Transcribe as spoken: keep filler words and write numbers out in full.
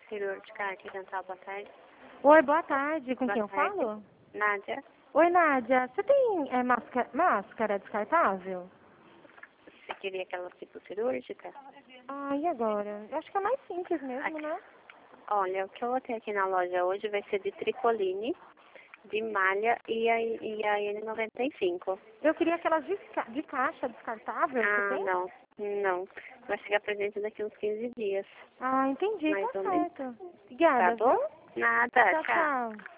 cirúrgica aqui dental, boa tarde. Oi, boa tarde. Com Boa quem eu tarde. falo? Nádia, Oi, Nádia. Você tem é, máscara, máscara descartável? você queria aquela tipo cirúrgica? Ah, e agora? Eu acho que é mais simples mesmo, Aqui. né? Olha, o que eu vou ter aqui na loja hoje vai ser de tricoline, de malha e a, e a N noventa e cinco. Eu queria aquelas de, ca- de caixa descartável, você Ah, tem? não, não. Vai chegar presente daqui uns quinze dias, Ah, entendi. mais Tá ou menos. certo. Tá Obrigada, bom? viu? Nada, Tchau, tchau. tchau.